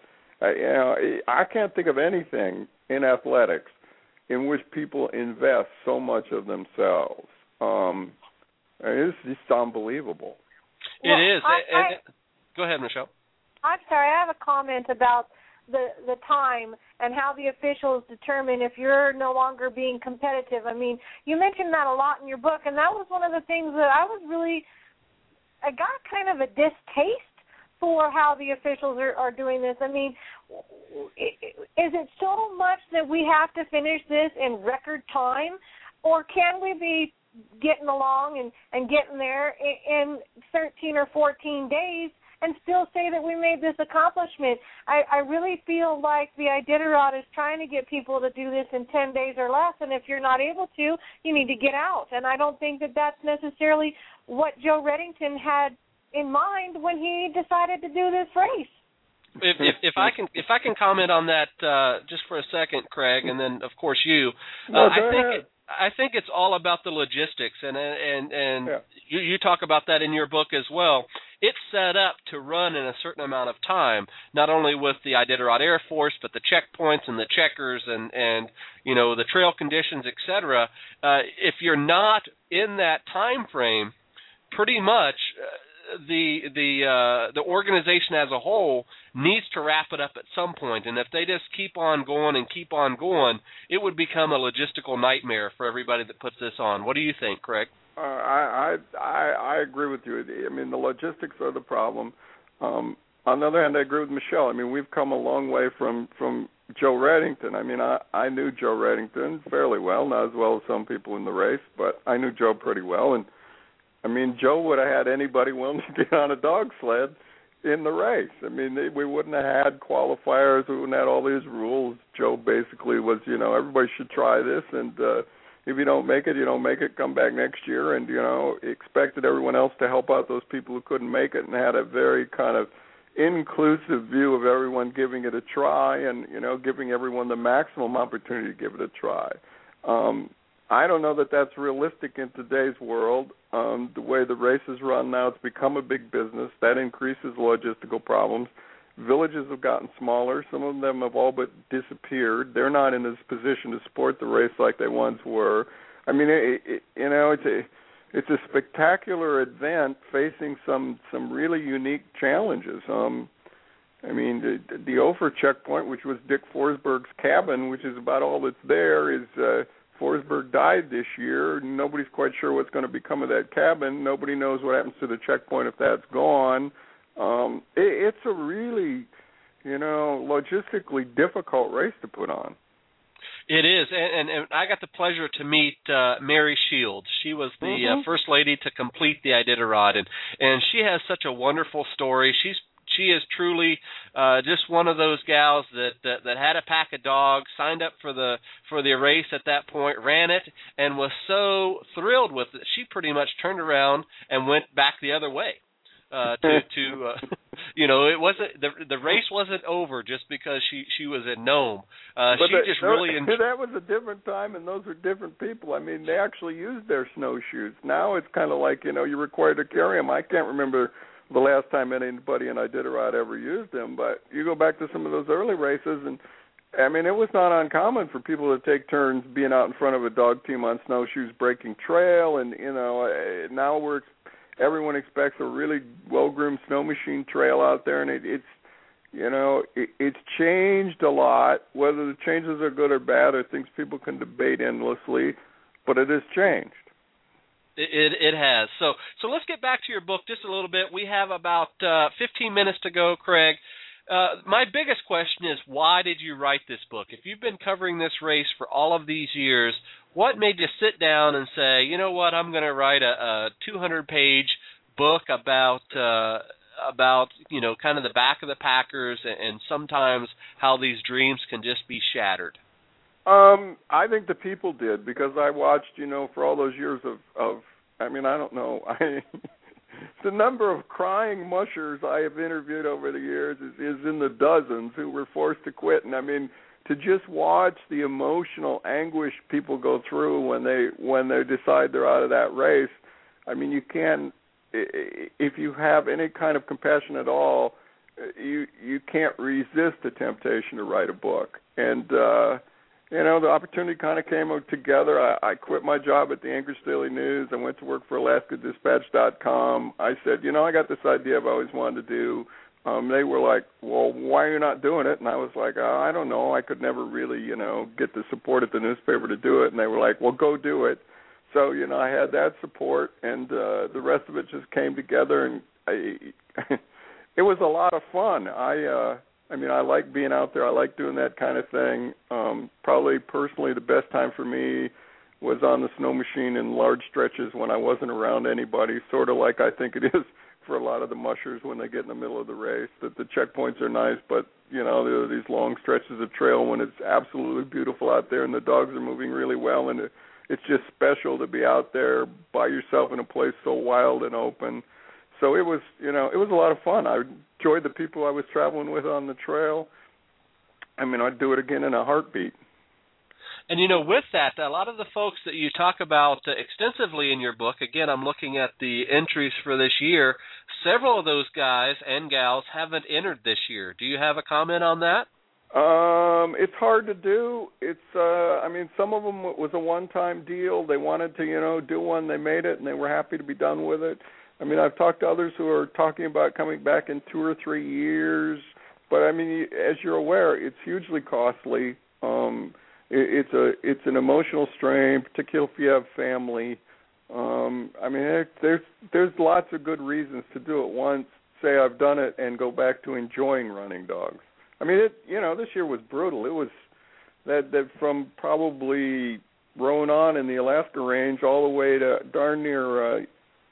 I can't think of anything in athletics in which people invest so much of themselves. It's just unbelievable. It is. Go ahead, Michelle. I'm sorry, I have a comment about the time and how the officials determine if you're no longer being competitive. You mentioned that a lot in your book, and that was one of the things that I got kind of a distaste for how the officials are doing this. is it so much that we have to finish this in record time, or can we be getting along and getting there in 13 or 14 days and still say that we made this accomplishment? I really feel like the Iditarod is trying to get people to do this in 10 days or less, and if you're not able to, you need to get out. And I don't think that that's necessarily what Joe Redington had in mind when he decided to do this race. If I can comment on that just for a second, Craig, and then of course you, I think it's all about the logistics, and yeah. you talk about that in your book as well. It's set up to run in a certain amount of time, not only with the Iditarod Air Force, but the checkpoints and the checkers and you know, the trail conditions, etc. If you're not in that time frame, pretty much the organization as a whole needs to wrap it up at some point, and if they just keep on going, it would become a logistical nightmare for everybody that puts this on. What do you think, Craig? I agree with you. I mean, the logistics are the problem. On the other hand, I agree with Michelle. I mean, we've come a long way from Joe Redington. I mean, I knew Joe Redington fairly well, not as well as some people in the race, but I knew Joe pretty well, and I mean, Joe would have had anybody willing to get on a dog sled in the race. I mean, we wouldn't have had qualifiers. We wouldn't have had all these rules. Joe basically was, you know, everybody should try this, and if you don't make it, you don't make it, come back next year, and, you know, expected everyone else to help out those people who couldn't make it, and had a very kind of inclusive view of everyone giving it a try and, you know, giving everyone the maximum opportunity to give it a try. I don't know that that's realistic in today's world. The way the races run now, it's become a big business. That increases logistical problems. Villages have gotten smaller. Some of them have all but disappeared. They're not in this position to support the race like they once were. I mean, you know, it's a spectacular event facing some really unique challenges. I mean, the Ophir checkpoint, which was Dick Forsberg's cabin, which is about all that's there, is Forsberg died this year. Nobody's quite sure what's going to become of that cabin. Nobody knows what happens to the checkpoint if that's gone. It's a really, you know, logistically difficult race to put on. It is, and I got the pleasure to meet Mary Shields. She was the first lady to complete the Iditarod, and she has such a wonderful story. She is truly just one of those gals that had a pack of dogs, signed up for the race at that point, ran it, and was so thrilled with it, she pretty much turned around and went back the other way. You know, it wasn't the race wasn't over just because she was in Nome. That was a different time, and those were different people. I mean, they actually used their snowshoes. Now it's kind of like, you know, you're required to carry them. I can't remember the last time anybody in Iditarod ever used them, but you go back to some of those early races, and I mean, it was not uncommon for people to take turns being out in front of a dog team on snowshoes, breaking trail, and, you know, now everyone expects a really well-groomed snow machine trail out there, and it's changed a lot. Whether the changes are good or bad are things people can debate endlessly, but it has changed. It has. So let's get back to your book just a little bit. We have about 15 minutes to go, Craig. My biggest question is, why did you write this book? If you've been covering this race for all of these years, what made you sit down and say, you know what, I'm going to write a 200-page book about you know, kind of the back of the Packers and sometimes how these dreams can just be shattered? I think the people did, because I watched, you know, for all those years of I mean, I don't know, the number of crying mushers I have interviewed over the years is in the dozens who were forced to quit. And I mean, to just watch the emotional anguish people go through when they decide they're out of that race, I mean, you can't, if you have any kind of compassion at all, you can't resist the temptation to write a book. And you know, the opportunity kind of came together. I quit my job at the Anchorage Daily News. I went to work for AlaskaDispatch.com. I said, you know, I got this idea I've always wanted to do. They were like, well, why are you not doing it? And I was like, I don't know. I could never really, you know, get the support at the newspaper to do it. And they were like, well, go do it. So, you know, I had that support, and the rest of it just came together, and it was a lot of fun. I mean, I like being out there. I like doing that kind of thing. Probably personally the best time for me was on the snow machine in large stretches when I wasn't around anybody, sort of like I think it is for a lot of the mushers when they get in the middle of the race, that the checkpoints are nice, but, you know, there are these long stretches of trail when it's absolutely beautiful out there and the dogs are moving really well, and it's just special to be out there by yourself in a place so wild and open. So it was, you know, it was a lot of fun. I enjoyed the people I was traveling with on the trail. I mean, I'd do it again in a heartbeat. And, you know, with that, a lot of the folks that you talk about extensively in your book, again, I'm looking at the entries for this year, several of those guys and gals haven't entered this year. Do you have a comment on that? It's hard to do. It's, I mean, some of them was a one-time deal. They wanted to, you know, do one. They made it, and they were happy to be done with it. I mean, I've talked to others who are talking about coming back in 2 or 3 years. But, I mean, as you're aware, it's hugely costly. It's an emotional strain, particularly if you have family. I mean, there's lots of good reasons to do it once, say I've done it, and go back to enjoying running dogs. I mean, this year was brutal. It was that from probably Ronan in the Alaska Range all the way to darn near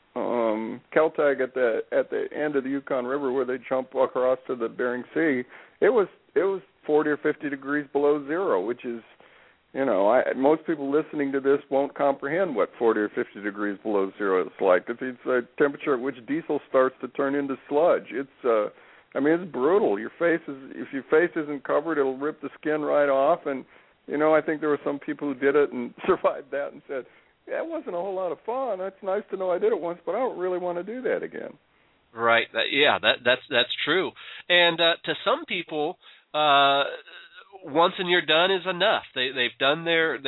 Keltag at the end of the Yukon River where they jump across to the Bering Sea. It was 40 or 50 degrees below zero, which is, you know, most people listening to this won't comprehend what 40 or 50 degrees below zero is like. It's a temperature at which diesel starts to turn into sludge. It's, I mean, it's brutal. If your face isn't covered, it'll rip the skin right off. And, you know, I think there were some people who did it and survived that and said, yeah, it wasn't a whole lot of fun. It's nice to know I did it once, but I don't really want to do that again. Right. That's true. And to some people, once and you're done is enough. They've done their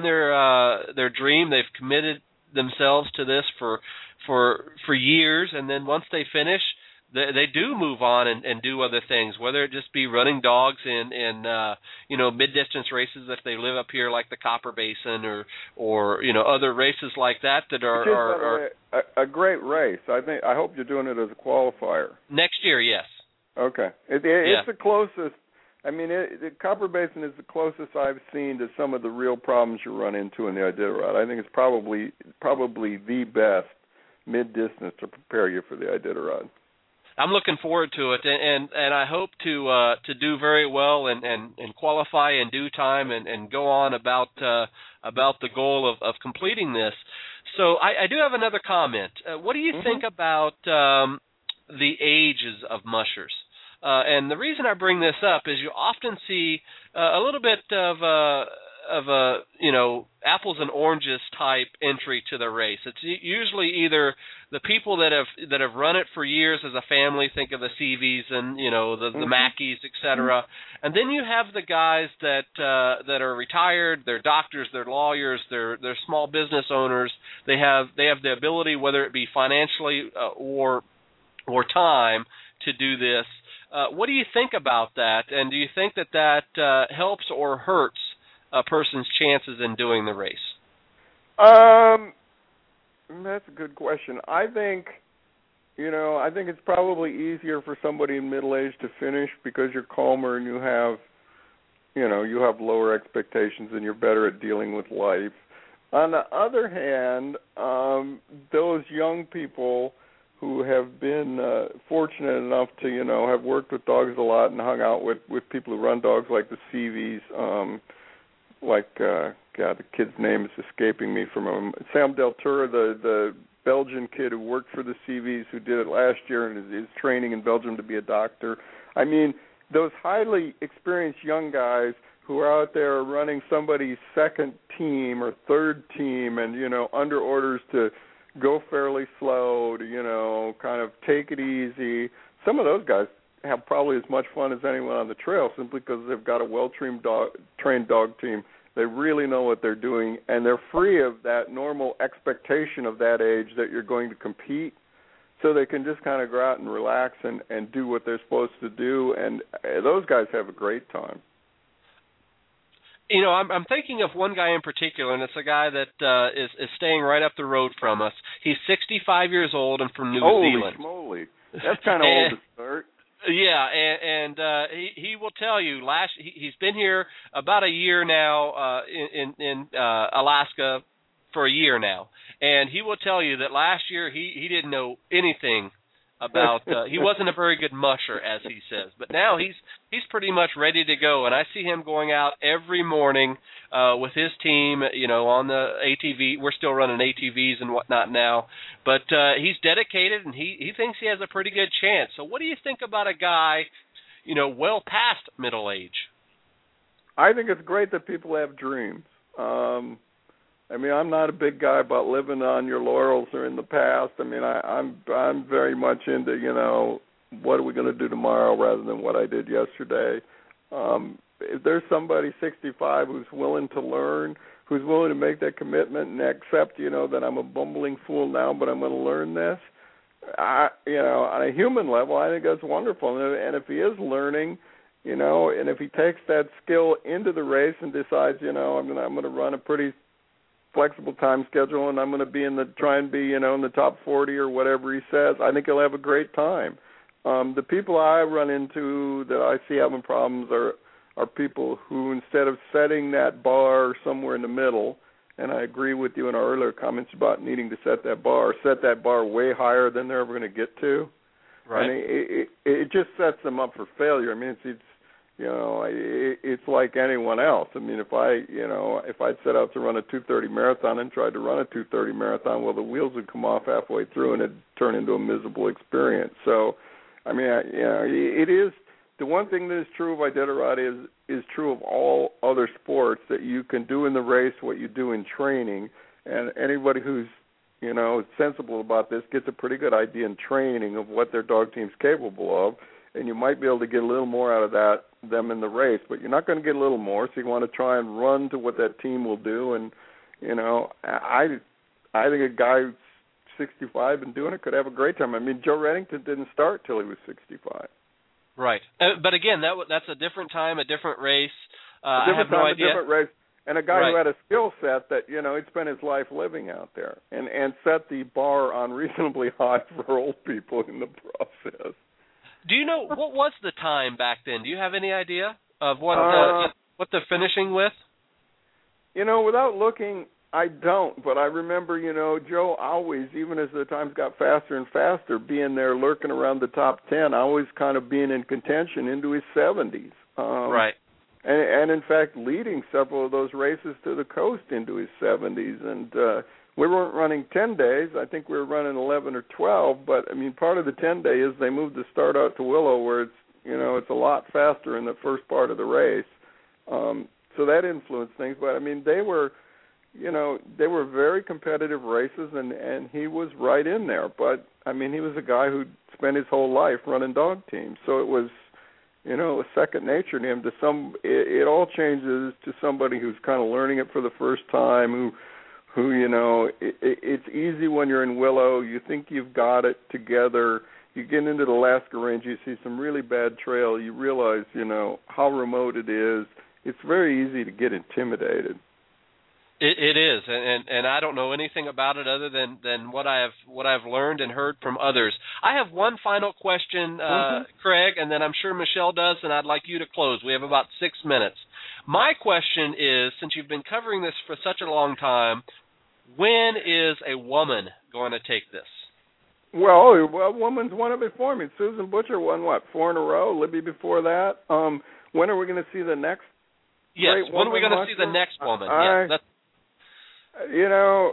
dream. They've committed themselves to this for years, and then once they finish, they do move on and do other things, whether it just be running dogs in you know, mid-distance races if they live up here like the Copper Basin or you know, other races like that are a great race. I hope you're doing it as a qualifier. Next year, yes. Okay. It's the closest. I mean, the Copper Basin is the closest I've seen to some of the real problems you run into in the Iditarod. I think it's probably the best mid-distance to prepare you for the Iditarod. I'm looking forward to it, and I hope to do very well and qualify in due time and go on about the goal of completing this. So I do have another comment. What do you think about the ages of mushers? And the reason I bring this up is you often see a little bit of a you know, apples and oranges type entry to the race. It's usually either the people that have run it for years as a family, think of the Seavies and, you know, the Mackeys, etc. And then you have the guys that are retired, they're doctors, they're lawyers, they're small business owners. They have the ability, whether it be financially or time, to do this. What do you think about that? And do you think that helps or hurts a person's chances in doing the race? That's a good question. I think it's probably easier for somebody in middle age to finish because you're calmer and you have lower expectations and you're better at dealing with life. On the other hand, those young people who have been fortunate enough to, you know, have worked with dogs a lot and hung out with people who run dogs like the Seavies, the kid's name is escaping me from him. Sam Deltura, the Belgian kid who worked for the Seavies, who did it last year and is training in Belgium to be a doctor. I mean, those highly experienced young guys who are out there running somebody's second team or third team and, you know, under orders to go fairly slow, to, you know, kind of take it easy. Some of those guys have probably as much fun as anyone on the trail simply because they've got a well-trained dog team. They really know what they're doing, and they're free of that normal expectation of that age that you're going to compete, so they can just kind of go out and relax and do what they're supposed to do, and those guys have a great time. You know, I'm thinking of one guy in particular, and it's a guy that is staying right up the road from us. He's 65 years old and from New Zealand. Holy schmoly. That's kind of old to start. Yeah, and he will tell you. He's been here about a year now in Alaska for a year now, and he will tell you that last year he didn't know anything about. He wasn't a very good musher, as he says, but now he's pretty much ready to go, and I see him going out every morning with his team. You know, on the ATV. We're still running ATVs and whatnot now, but he's dedicated, and he thinks he has a pretty good chance. So, what do you think about a guy, you know, well past middle age? I think it's great that people have dreams. I mean, I'm not a big guy about living on your laurels or in the past. I mean, I'm very much into, you know, what are we going to do tomorrow rather than what I did yesterday. If there's somebody 65 who's willing to learn, who's willing to make that commitment and accept, you know, that I'm a bumbling fool now, but I'm going to learn this, you know, on a human level, I think that's wonderful. And if he is learning, you know, and if he takes that skill into the race and decides, you know, I'm going to run a pretty flexible time schedule, and I'm going to try and be, you know, in the top 40 or whatever he says, I think he'll have a great time. The people I run into that I see having problems are people who, instead of setting that bar somewhere in the middle, and I agree with you in our earlier comments about needing to set that bar way higher than they're ever going to get to. Right. And it just sets them up for failure. I mean, it's you know, it's like anyone else. I mean, if I'd set out to run a 2:30 marathon and tried to run a 2:30 marathon, well, the wheels would come off halfway through and it'd turn into a miserable experience. So, I mean, you know, it is the one thing that is true of Iditarod is true of all other sports, that you can do in the race what you do in training, and anybody who's, you know, sensible about this gets a pretty good idea in training of what their dog team's capable of, and you might be able to get a little more out of them in the race, but you're not going to get a little more, so you want to try and run to what that team will do. And, you know, I think a guy who's 65 and doing it could have a great time. I mean, Joe Reddington didn't start till he was 65. Right. But again, that's a different time, a different race. A different time, a different race. And a guy who had a skill set that, you know, he'd spent his life living out there and set the bar unreasonably high for old people in the process. Do you know, what was the time back then? Do you have any idea of what they're finishing with? You know, without looking, I don't. But I remember, you know, Joe always, even as the times got faster and faster, being there lurking around the top 10, always kind of being in contention into his 70s. Right. And in fact, leading several of those races to the coast into his 70s. And we weren't running 10 days. I think we were running 11 or 12. But, I mean, part of the 10-day is they moved the start out to Willow, where it's, you know, it's a lot faster in the first part of the race. So that influenced things. But, I mean, they were very competitive races, and he was right in there. But, I mean, he was a guy who spent his whole life running dog teams. So it was, you know, second nature to him. It all changes to somebody who's kind of learning it for the first time, who you know, it's easy when you're in Willow. You think you've got it together. You get into the Alaska Range, you see some really bad trail. You realize, you know, how remote it is. It's very easy to get intimidated. It is, and I don't know anything about it other than what I've learned and heard from others. I have one final question, Craig, and then I'm sure Michelle does, and I'd like you to close. We have about 6 minutes. My question is, since you've been covering this for such a long time, when is a woman going to take this? Well, a woman's won it before. I mean, Susan Butcher won, 4 in a row? Libby before that? When are we going to see the next? Yes, when are we going to see the next woman? You know,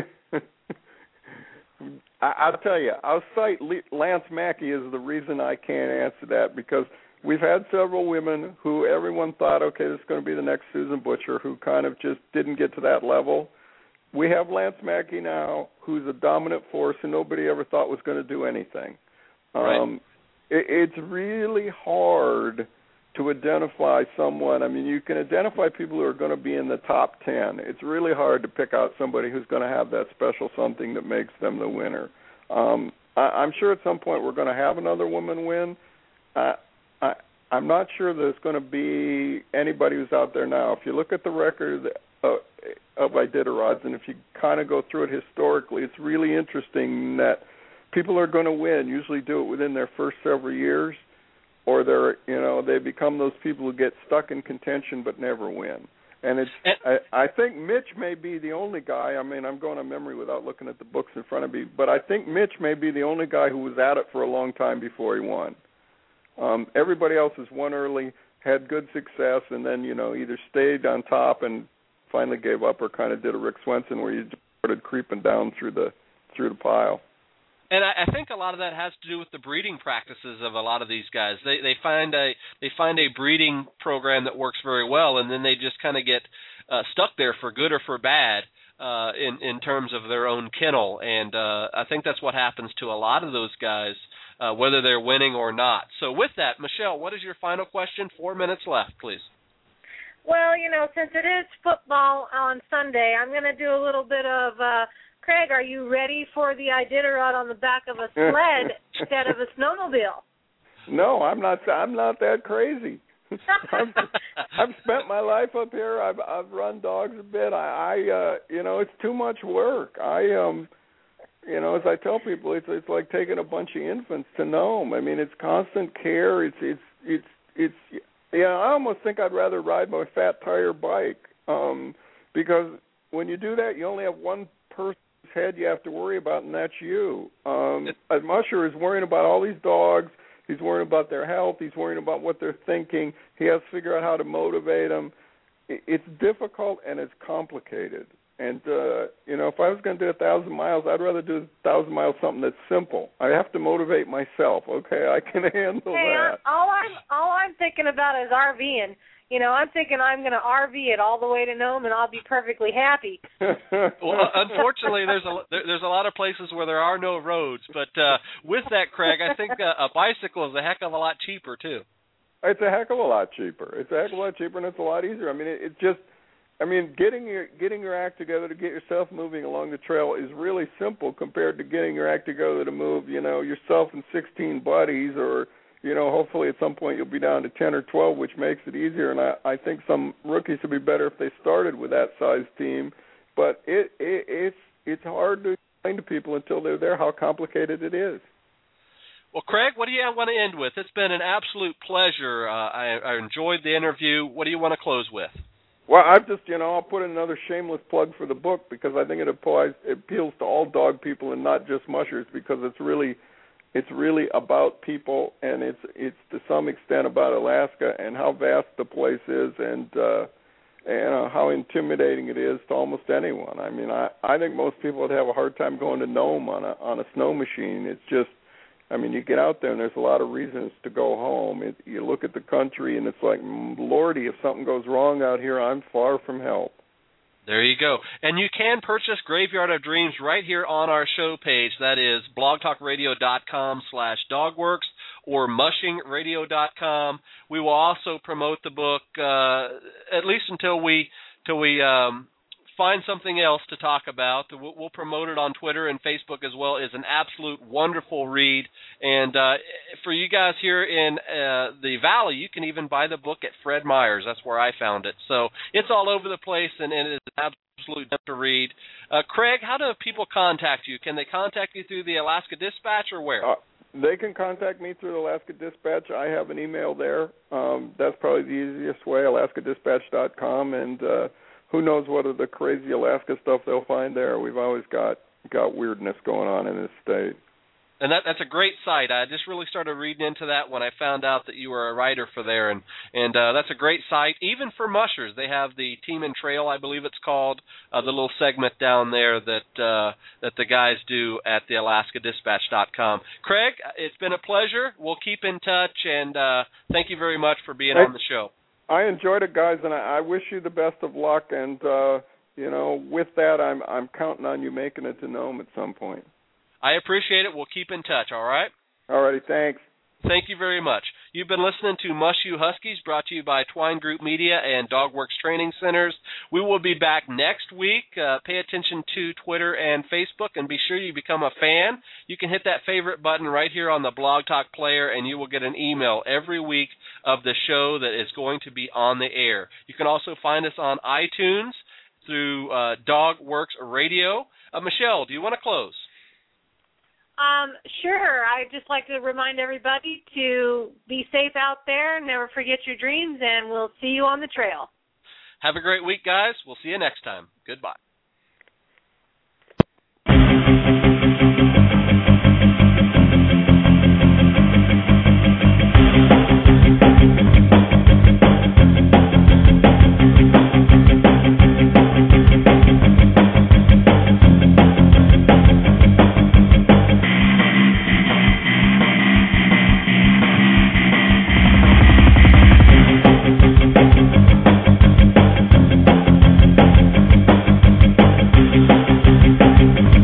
I'll tell you, I'll cite Lance Mackey as the reason I can't answer that, because we've had several women who everyone thought, okay, this is going to be the next Susan Butcher, who kind of just didn't get to that level. We have Lance Mackey now, who's a dominant force and nobody ever thought was going to do anything. Right. It's really hard to identify someone. I mean, you can identify people who are going to be in the top 10. It's really hard to pick out somebody who's going to have that special something that makes them the winner. I'm sure at some point we're going to have another woman win. I'm not sure there's going to be anybody who's out there now. If you look at the record of Iditarods, and if you kind of go through it historically, it's really interesting that people are going to win, usually do it within their first several years. or they become those people who get stuck in contention but never win. And I think Mitch may be the only guy. I mean, I'm going on memory without looking at the books in front of me, but I think Mitch may be the only guy who was at it for a long time before he won. Everybody else has won early, had good success, and then either stayed on top and finally gave up, or kind of did a Rick Swenson where you started creeping down through the pile. And I think a lot of that has to do with the breeding practices of a lot of these guys. They find a breeding program that works very well, and then they just kind of get stuck there for good or for bad in terms of their own kennel. And I think that's what happens to a lot of those guys, whether they're winning or not. So with that, Michelle, what is your final question? 4 minutes left, please. Well, since it is football on Sunday, I'm going to do a little bit of Craig, are you ready for the Iditarod on the back of a sled instead of a snowmobile? No, I'm not that crazy. I've spent my life up here. I've run dogs a bit. It's too much work. As I tell people, it's like taking a bunch of infants to Nome. I mean, it's constant care. I almost think I'd rather ride my fat tire bike because when you do that, you only have one person's head you have to worry about, and that's you. A musher is worrying about all these dogs. He's worrying about their health. He's worrying about what they're thinking. He has to figure out how to motivate them. It's difficult and it's complicated. And, if I was going to do 1,000 miles, I'd rather do 1,000 miles something that's simple. I have to motivate myself, okay? I can handle that. All I'm thinking about is RVing. I'm thinking I'm going to RV it all the way to Nome, and I'll be perfectly happy. Well, unfortunately, there's a lot of places where there are no roads. But with that, Craig, I think a bicycle is a heck of a lot cheaper, too. It's a heck of a lot cheaper. And it's a lot easier. I mean, getting your act together to get yourself moving along the trail is really simple compared to getting your act together to move, yourself and 16 buddies, or, hopefully at some point you'll be down to 10 or 12, which makes it easier. And I think some rookies would be better if they started with that size team. But it's hard to explain to people until they're there how complicated it is. Well, Craig, what do you want to end with? It's been an absolute pleasure. I enjoyed the interview. What do you want to close with? Well, I'll put in another shameless plug for the book because I think it appeals to all dog people and not just mushers, because it's really about people, and it's to some extent about Alaska and how vast the place is, and how intimidating it is to almost anyone. I mean, I think most people would have a hard time going to Nome on a snow machine. It's just, you get out there and there's a lot of reasons to go home. You look at the country and it's like, Lordy, if something goes wrong out here, I'm far from help. There you go. And you can purchase Graveyard of Dreams right here on our show page. That is blogtalkradio.com/dogworks or mushingradio.com. We will also promote the book at least until we find something else to talk about. We'll promote it on Twitter and Facebook as well. It's an absolute wonderful read. And for you guys here in the Valley, you can even buy the book at Fred Meyer's. That's where I found it. So it's all over the place, and it is an absolute to read. Craig, how do people contact you? Can they contact you through the Alaska Dispatch or where? They can contact me through the Alaska Dispatch. I have an email there. That's probably the easiest way, alaskadispatch.com, and who knows what of the crazy Alaska stuff they'll find there. We've always got weirdness going on in this state. And that's a great site. I just really started reading into that when I found out that you were a writer for there, and that's a great site. Even for mushers, they have the Team and Trail, I believe it's called, the little segment down there that the guys do at the AlaskaDispatch.com. Craig, it's been a pleasure. We'll keep in touch, and thank you very much for being on the show. I enjoyed it, guys, and I wish you the best of luck. And with that, I'm counting on you making it to Nome at some point. I appreciate it. We'll keep in touch. All right. All righty. Thanks. Thank you very much. You've been listening to Mush U Huskies, brought to you by Twine Group Media and Dogworks Training Centers. We will be back next week. Pay attention to Twitter and Facebook, and be sure you become a fan. You can hit that favorite button right here on the Blog Talk player, and you will get an email every week of the show that is going to be on the air. You can also find us on iTunes through Dogworks Radio. Michelle, do you want to close? Sure. I'd just like to remind everybody to be safe out there, never forget your dreams, and we'll see you on the trail. Have a great week, guys. We'll see you next time. Goodbye.